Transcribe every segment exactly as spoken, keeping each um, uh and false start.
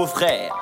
frère.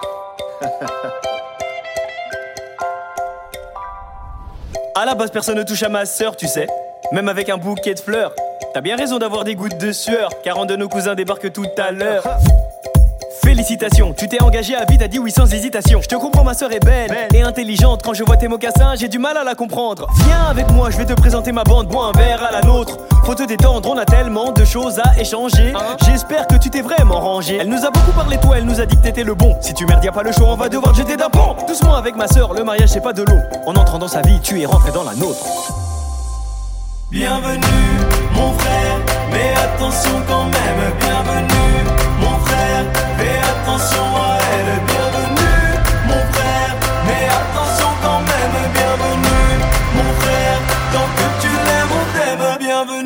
À la base, personne ne touche à ma sœur, tu sais. Même avec un bouquet de fleurs. T'as bien raison d'avoir des gouttes de sueur, car un de nos cousins débarque tout à l'heure. Félicitations, tu t'es engagé à vie, t'as dit oui sans hésitation. Je te comprends, ma sœur est belle, belle et intelligente. Quand je vois tes mocassins, j'ai du mal à la comprendre. Viens avec moi, je vais te présenter ma bande, bois un verre à la nôtre. Faut te détendre, on a tellement de choses à échanger. hein J'espère que tu t'es vraiment rangé. Elle nous a beaucoup parlé de toi, elle nous a dit que t'étais le bon. Si tu merdes, y'a pas le choix, on va devoir te jeter d'un pont. Doucement avec ma sœur, le mariage c'est pas de l'eau. En entrant dans sa vie, tu es rentré dans la nôtre. Bienvenue, mon frère, mais attention quand même. Bienvenue, mon frère, fais attention à elle. Bienvenue, mon frère, mais attention quand même. Bienvenue, mon frère, tant que tu l'aimes, on t'aime. Bienvenue.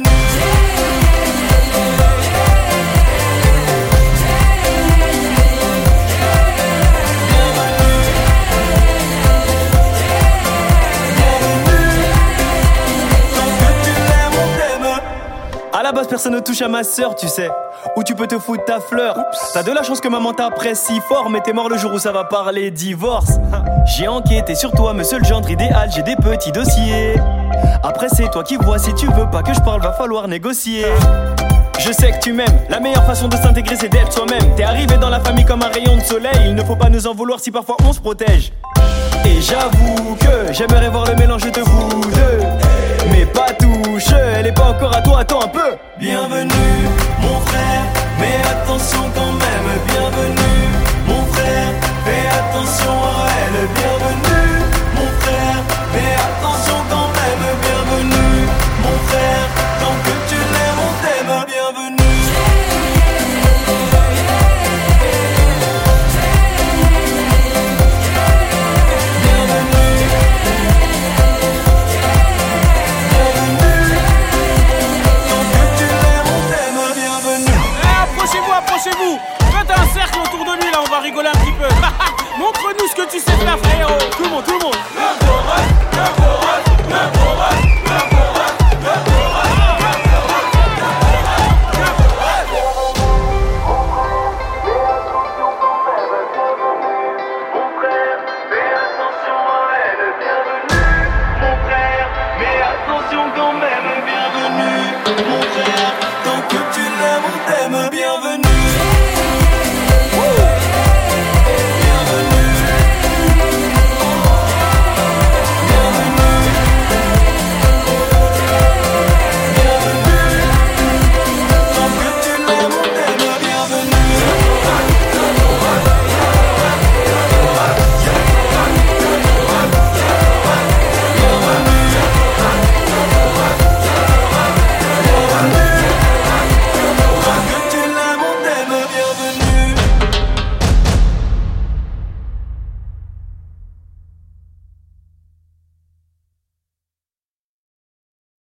À la base, personne ne touche à ma sœur, tu sais. Où tu peux te foutre ta fleur. Oups. T'as de la chance que maman t'apprécie fort, mais t'es mort le jour où ça va parler divorce. J'ai enquêté sur toi, monsieur le gendre idéal, j'ai des petits dossiers. Après c'est toi qui vois, si tu veux pas que je parle, va falloir négocier. Je sais que tu m'aimes, la meilleure façon de s'intégrer c'est d'être soi-même. T'es arrivé dans la famille comme un rayon de soleil, il ne faut pas nous en vouloir si parfois on se protège. Et j'avoue que j'aimerais voir le mélange de vous deux, mais pas touche, elle est pas encore à toi, attends un peu. Bienvenue, mon frère, mais attention quand même. Bienvenue, mon frère, fais attention à elle. Bienvenue, mon frère, mais attention quand même. Bienvenue, mon frère, tant que tu l'aimes, on t'aime. Bienvenue. Approchez-vous, faites un cercle autour de lui là, on va rigoler un petit peu. Montre-nous ce que tu sais faire, frérot. Tout le monde, tout le monde.